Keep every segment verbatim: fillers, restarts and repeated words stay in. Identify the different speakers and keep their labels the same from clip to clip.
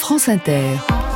Speaker 1: France Inter.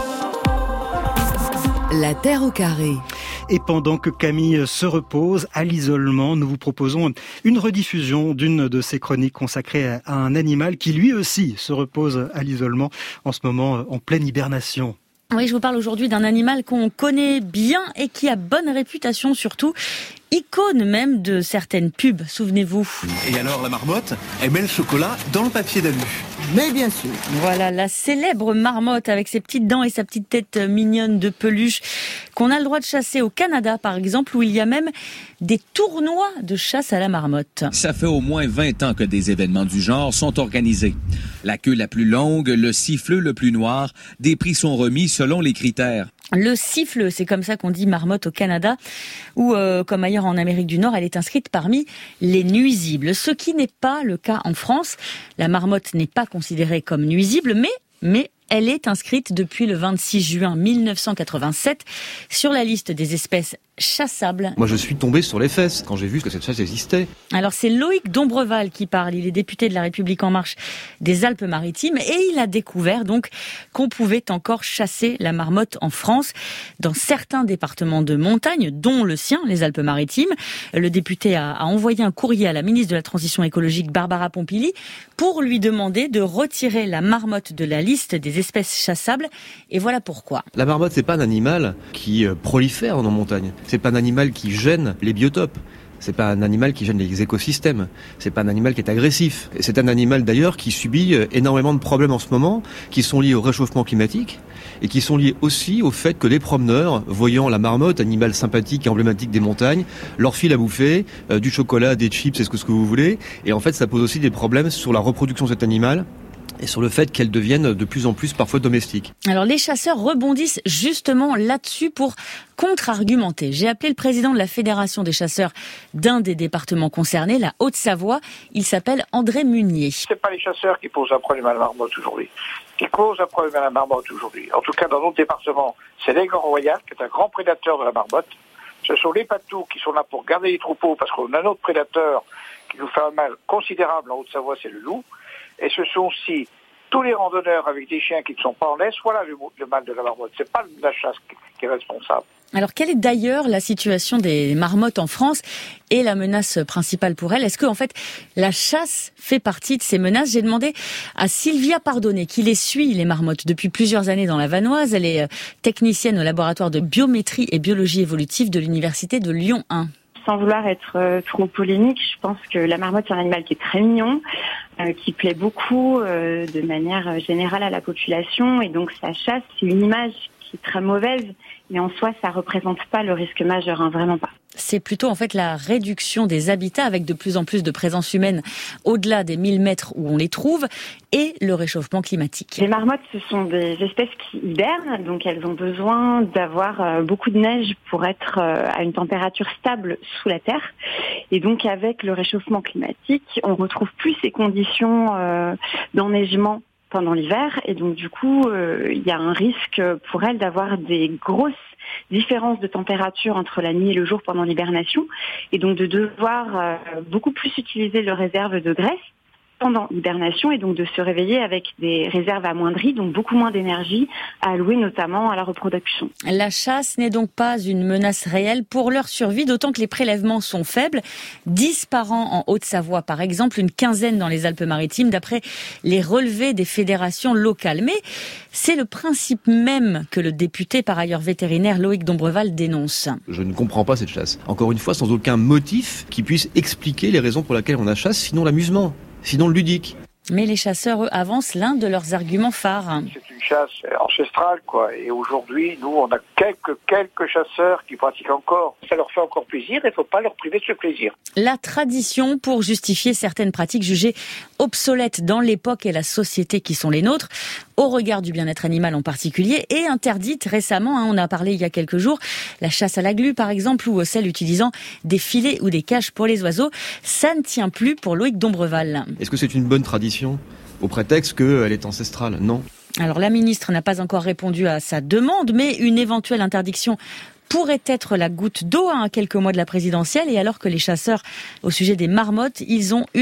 Speaker 1: La Terre au carré.
Speaker 2: Et pendant que Camille se repose à l'isolement, nous vous proposons une rediffusion d'une de ses chroniques consacrées à un animal qui lui aussi se repose à l'isolement en ce moment en pleine hibernation.
Speaker 3: Oui, je vous parle aujourd'hui d'un animal qu'on connaît bien et qui a bonne réputation surtout, icône même de certaines pubs, souvenez-vous.
Speaker 4: Et alors la marmotte, elle met le chocolat dans le papier d'alu.
Speaker 5: Mais bien sûr.
Speaker 3: Voilà, la célèbre marmotte avec ses petites dents et sa petite tête mignonne de peluche qu'on a le droit de chasser au Canada par exemple, où il y a même des tournois de chasse à la marmotte.
Speaker 6: Ça fait au moins vingt ans que des événements du genre sont organisés. La queue la plus longue, le siffleux le plus noir, des prix sont remis selon les critères.
Speaker 3: Le siffleux, c'est comme ça qu'on dit marmotte au Canada, ou euh, comme ailleurs en Amérique du Nord, elle est inscrite parmi les nuisibles. Ce qui n'est pas le cas en France. La marmotte n'est pas considérée comme nuisible, mais, mais elle est inscrite depuis le vingt-six juin mille neuf cent quatre-vingt-sept sur la liste des espèces chassables.
Speaker 7: Moi, je suis tombé sur les fesses quand j'ai vu que cette chasse existait.
Speaker 3: Alors, c'est Loïc Dombreval qui parle. Il est député de La République En Marche des Alpes-Maritimes et il a découvert donc qu'on pouvait encore chasser la marmotte en France dans certains départements de montagne, dont le sien, les Alpes-Maritimes. Le député a, a envoyé un courrier à la ministre de la Transition écologique, Barbara Pompili, pour lui demander de retirer la marmotte de la liste des espèces chassables. Et voilà pourquoi.
Speaker 7: La marmotte, c'est pas un animal qui prolifère en montagne. C'est pas un animal qui gêne les biotopes. C'est pas un animal qui gêne les écosystèmes. C'est pas un animal qui est agressif. Et c'est un animal d'ailleurs qui subit énormément de problèmes en ce moment, qui sont liés au réchauffement climatique et qui sont liés aussi au fait que les promeneurs, voyant la marmotte, animal sympathique et emblématique des montagnes, leur filent à bouffer euh, du chocolat, des chips, est-ce que ce que vous voulez. Et en fait, ça pose aussi des problèmes sur la reproduction de cet animal et sur le fait qu'elles deviennent de plus en plus parfois domestiques.
Speaker 3: Alors les chasseurs rebondissent justement là-dessus pour contre-argumenter. J'ai appelé le président de la Fédération des chasseurs d'un des départements concernés, la Haute-Savoie. Il s'appelle André Munier.
Speaker 8: C'est pas les chasseurs qui posent un problème à la marmotte aujourd'hui. Qui posent un problème à la marmotte aujourd'hui. En tout cas, dans notre département, c'est l'aigle royal qui est un grand prédateur de la marmotte. Ce sont les patous qui sont là pour garder les troupeaux parce qu'on a un autre prédateur qui nous fait un mal considérable en Haute-Savoie, c'est le loup. Et ce sont aussi tous les randonneurs avec des chiens qui ne sont pas en laisse. Voilà le, le mal de la marmotte. C'est pas la chasse qui est responsable.
Speaker 3: Alors, quelle est d'ailleurs la situation des marmottes en France et la menace principale pour elles? Est-ce que, en fait, la chasse fait partie de ces menaces? J'ai demandé à Sylvia Pardonnet, qui les suit, les marmottes, depuis plusieurs années dans la Vanoise. Elle est technicienne au laboratoire de biométrie et biologie évolutive de l'université de Lyon un.
Speaker 9: Sans vouloir être euh, trop polémique, je pense que la marmotte, c'est un animal qui est très mignon, euh, qui plaît beaucoup euh, de manière générale à la population. Et donc, sa chasse, c'est une image qui est très mauvaise. Mais en soi, ça représente pas le risque majeur, hein, vraiment pas.
Speaker 3: C'est plutôt en fait la réduction des habitats avec de plus en plus de présence humaine au-delà des mille mètres où on les trouve et le réchauffement climatique.
Speaker 9: Les marmottes, ce sont des espèces qui hibernent, donc elles ont besoin d'avoir beaucoup de neige pour être à une température stable sous la terre. Et donc avec le réchauffement climatique, on retrouve plus ces conditions euh, d'enneigement pendant l'hiver, et donc du coup, euh, il y a un risque pour elles d'avoir des grosses différences de température entre la nuit et le jour pendant l'hibernation, et donc de devoir euh, beaucoup plus utiliser leurs réserves de graisse pendant l'hibernation, et donc de se réveiller avec des réserves amoindries, donc beaucoup moins d'énergie à allouer notamment à la reproduction.
Speaker 3: La chasse n'est donc pas une menace réelle pour leur survie, d'autant que les prélèvements sont faibles. dix par an en Haute-Savoie, par exemple, une quinzaine dans les Alpes-Maritimes, d'après les relevés des fédérations locales. Mais c'est le principe même que le député, par ailleurs vétérinaire, Loïc Dombreval dénonce.
Speaker 7: Je ne comprends pas cette chasse. Encore une fois, sans aucun motif qui puisse expliquer les raisons pour lesquelles on la chasse, sinon l'amusement. Sinon le ludique.
Speaker 3: Mais les chasseurs, eux, avancent l'un de leurs arguments phares.
Speaker 8: C'est une chasse ancestrale, quoi. Et aujourd'hui, nous, on a quelques, quelques chasseurs qui pratiquent encore. Ça leur fait encore plaisir et il ne faut pas leur priver de ce plaisir.
Speaker 3: La tradition pour justifier certaines pratiques jugées obsolètes dans l'époque et la société qui sont les nôtres, au regard du bien-être animal en particulier, et interdite récemment, hein, on a parlé il y a quelques jours, la chasse à la glu par exemple, ou celle utilisant des filets ou des cages pour les oiseaux. Ça ne tient plus pour Loïc Dombreval.
Speaker 7: Est-ce que c'est une bonne tradition, au prétexte qu'elle est ancestrale? Non.
Speaker 3: Alors la ministre n'a pas encore répondu à sa demande, mais une éventuelle interdiction pourrait être la goutte d'eau à quelques mois de la présidentielle, et alors que les chasseurs, au sujet des marmottes, ils ont une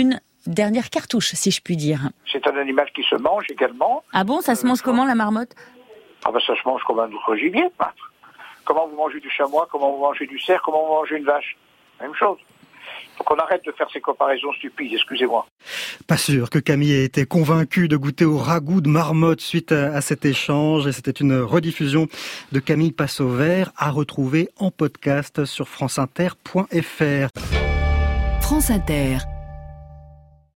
Speaker 3: dernière cartouche, si je puis dire.
Speaker 8: C'est un animal qui se mange également.
Speaker 3: Ah bon, ça se mange comment la marmotte ?
Speaker 8: Ah ben ça se mange comme un autre gibier. Comment vous mangez du chamois, comment vous mangez du cerf, comment vous mangez une vache ? Même chose. Donc on arrête de faire ces comparaisons stupides, excusez-moi.
Speaker 2: Pas sûr que Camille ait été convaincue de goûter au ragoût de marmotte suite à, à cet échange. Et c'était une rediffusion de Camille Passe-au-Vert à retrouver en podcast sur franceinter point f r.
Speaker 1: France Inter.